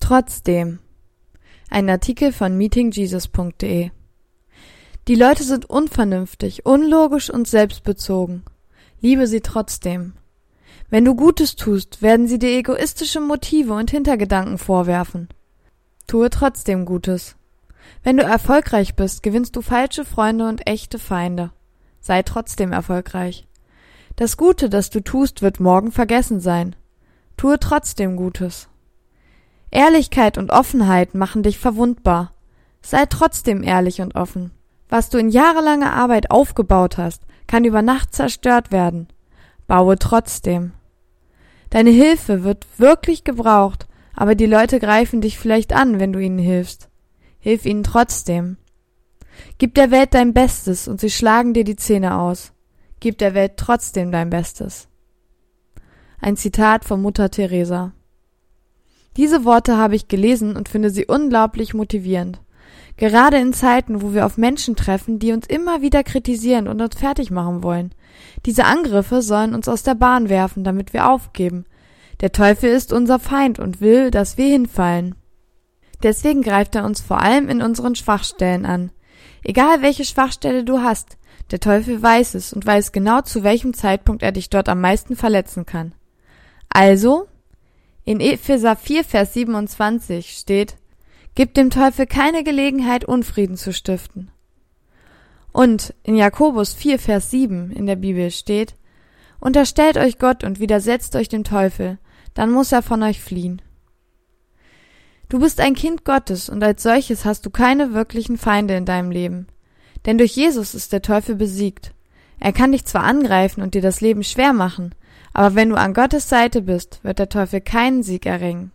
Trotzdem. Ein Artikel von meetingjesus.de. Die Leute sind unvernünftig, unlogisch und selbstbezogen. Liebe sie trotzdem. Wenn du Gutes tust, werden sie dir egoistische Motive und Hintergedanken vorwerfen. Tue trotzdem Gutes. Wenn du erfolgreich bist, gewinnst du falsche Freunde und echte Feinde. Sei trotzdem erfolgreich. Das Gute, das du tust, wird morgen vergessen sein. Tue trotzdem Gutes. Ehrlichkeit und Offenheit machen dich verwundbar. Sei trotzdem ehrlich und offen. Was du in jahrelanger Arbeit aufgebaut hast, kann über Nacht zerstört werden. Baue trotzdem. Deine Hilfe wird wirklich gebraucht, aber die Leute greifen dich vielleicht an, wenn du ihnen hilfst. Hilf ihnen trotzdem. Gib der Welt dein Bestes und sie schlagen dir die Zähne aus. Gib der Welt trotzdem dein Bestes. Ein Zitat von Mutter Teresa. Diese Worte habe ich gelesen und finde sie unglaublich motivierend. Gerade in Zeiten, wo wir auf Menschen treffen, die uns immer wieder kritisieren und uns fertig machen wollen. Diese Angriffe sollen uns aus der Bahn werfen, damit wir aufgeben. Der Teufel ist unser Feind und will, dass wir hinfallen. Deswegen greift er uns vor allem in unseren Schwachstellen an. Egal welche Schwachstelle du hast, der Teufel weiß es und weiß genau, zu welchem Zeitpunkt er dich dort am meisten verletzen kann. Also, in Epheser 4, Vers 27 steht: Gib dem Teufel keine Gelegenheit, Unfrieden zu stiften. Und in Jakobus 4, Vers 7 in der Bibel steht: Unterstellt euch Gott und widersetzt euch dem Teufel, dann muss er von euch fliehen. Du bist ein Kind Gottes und als solches hast du keine wirklichen Feinde in deinem Leben. Denn durch Jesus ist der Teufel besiegt. Er kann dich zwar angreifen und dir das Leben schwer machen, aber wenn du an Gottes Seite bist, wird der Teufel keinen Sieg erringen.